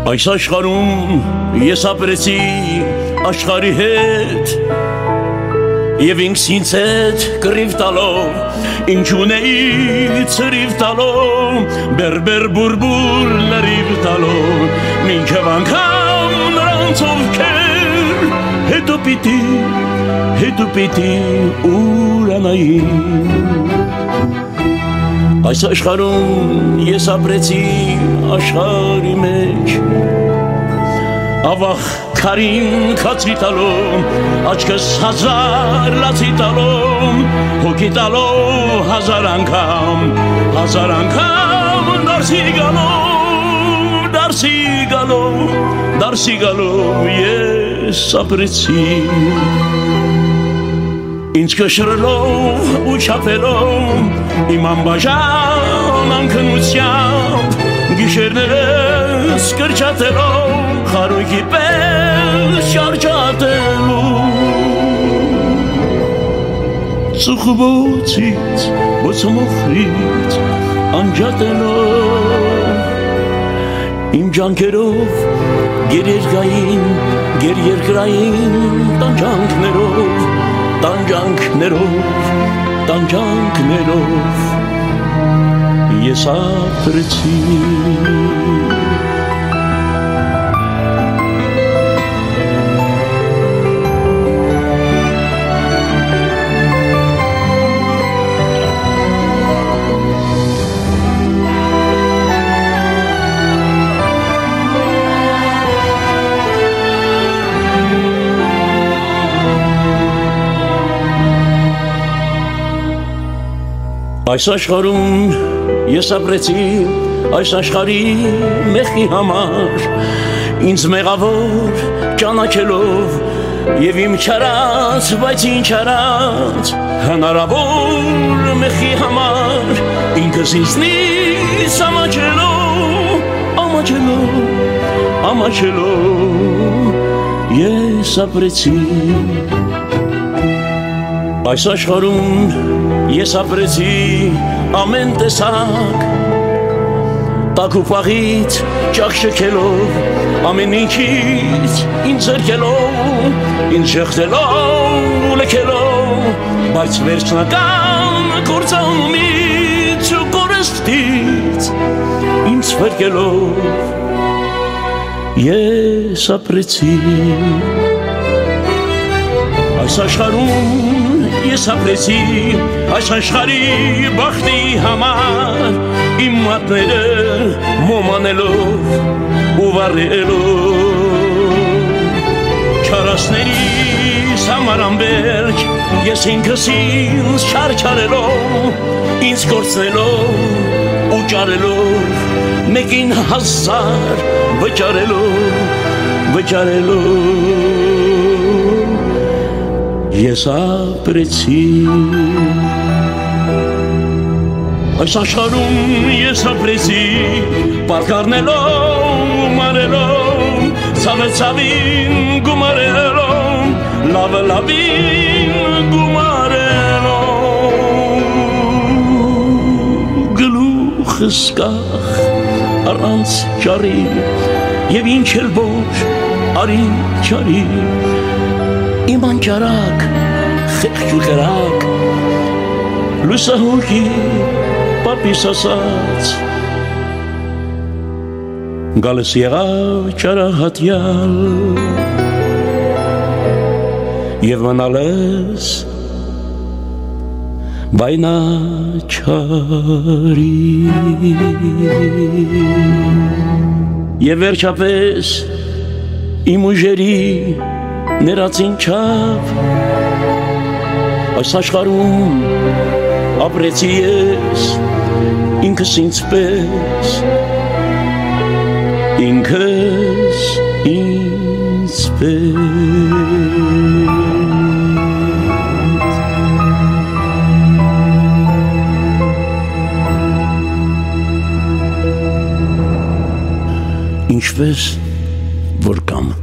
Այս աշխարհում ես ապրեցի աշխարհի հետ Եվ ինքս ինձ հետ կռիվ տալով Ինչ ունեի ցրիվ տալով Բերբեր բուրբուր լրիվ տալով Մինչև անգամ նրանց ովքեր Հետո պիտի ուրանային Այս աշխարհում ես ապրեցի աշխարհի մեջ Ավաղ քարին քացի տալով Աչքս հազար լացի տալով Հոգի տալով հազար անգամ Դարսի գալով ես ապրեցի Ինձ կշռելով ու չափելով Իմ անբաժան անքնությամբ Գիշերներս կրճատելով Խարույկի պես շարժատելով Ծուխվոցից, ոցմոխրից անջատելով Իմ ջանքերով գերերգային տանջանքներով Ես ապրեցի Այս աշխարհում ես ապրեցի այս աշխարհի մեղքի համար ինձ մեղավոր ճանաչելով եւ իմ չարած բայց ինչ արած հնարավոր մեղքի համար ինքս ինձնից ամաչելով ես ապրեցի Այս աշխարհում ես ապրեցի ամեն տեսակ Տաք ու պաղից ճախ շքելով Ամեն ինչից ինձ զրկելով Ինձ ժխտելով ու լքելով Բայց վերջնական կործանումից ու կորստից Ինձ վրկելով Ես ապրեցի Այս աշխարհում ես ապրեցի այս աշխարհի բախտի համար իմ մատները մոմանելով ու վառելով չարասներիս համար անբերջ ես ինքս ինձ չարչարելով ինձ կորցնելով ու ճարելով մեկին հազար վճարելով Ես ապրեցի Այս աշխարհում ես ապրեցի Պարկառնելով ու մարելով Ցավը ցավին գումարելով Լավը լավին գումարելով Գլուխս կախ առանց ճարի Եվ ինչ էլ ոչ արի չարի Իմ անճարակ, խեղճ ու կրակ, լուսահոգի պապիս ասաց Գալս եղավ ճարահատյալ Եվ մնալես բայնաչարի Եվ վերջապես իմ ուժերի Ներածին չափ Այս աշխարհում ապրեցի ես ինքս ինձ պես Ինչպես որ կամ